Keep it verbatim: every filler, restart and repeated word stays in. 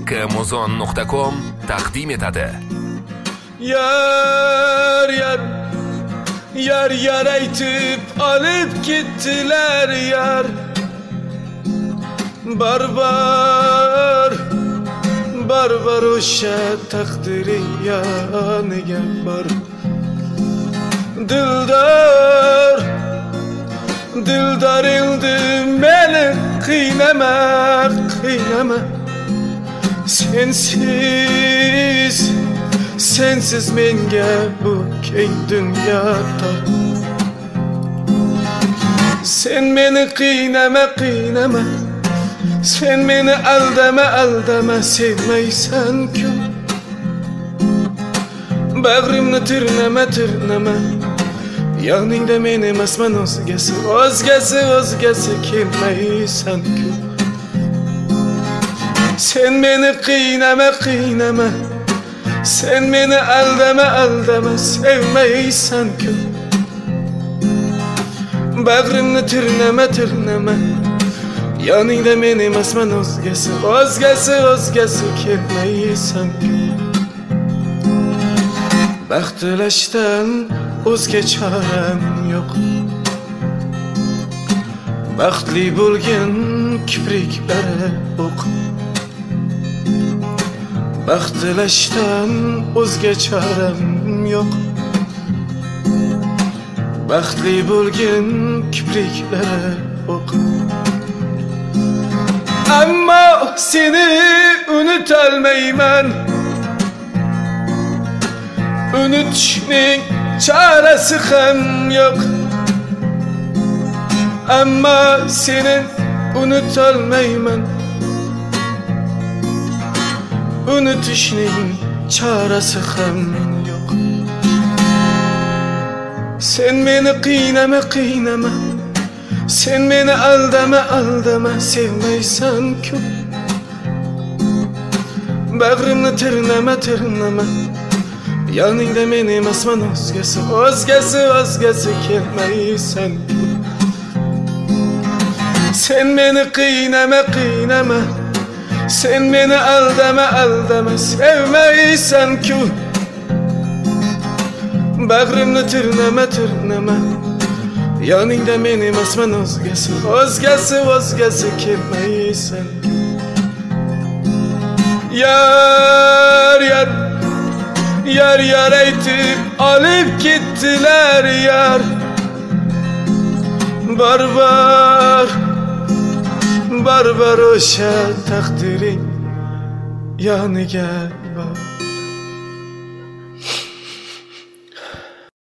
Kamuzon nuqta com taqdim etadi. Yar yar Yar yar aytib olib ketdilar yar. Barbar Barbar o'sha taqdiring yoniga bor. Dildor Dildor endi meni qiynama, qiynama. Sensiz Sensiz menga bu keng dunyo tor. Sen meni qiynama, qiynama. Sen meni aldama, aldama. Sevmaysan-ku. Bag'rimni tirnama, tirnama. Yoningda men emasman o'zgasi, o'zgasi, o'zgasi kelmaysan-ku. Sen meni qiynama, qiynama. Sen meni aldama, aldama. Sevmaysan-ku. Bag'rimni tirnama, tirnama. Yoningda men emasman o'zgasi, o'zgasi, o'zgasi kelmaysan-ku. Baxt tilashdan o'zga choram yo'q. Baxtli bo'lgan kipriklari o'q. Baxt tilashdan o'zga choram yo'q. Baxtli bo'lgan kipriklari o'q. Ammo seni unutolmayman. Unutishning chorasi ham yo'q. Ammo seni unutolmayman. Unutishning chorasi ham yo'q. Sen meni qiynama, qiynama. Sen meni aldama, aldama. Sevmaysan-ku. Bag'rimni tirnama, tirnama. Yoningda men emasman o'zgasi, o'zgasi, o'zgasi kelmaysan-ku. Sen meni qiynama, qiynama. Sen meni aldama, aldama. Sevmaysan-ku. Bag'rimni tirnama, tirnama. Yoningda men emasman o'zgasi, o'zgasi, o'zgasi kelmaysan-ku. Yar yar Yar yar aytib olib ketdilar yar. Barbar Barbar o'sha taqdiring yoniga bor.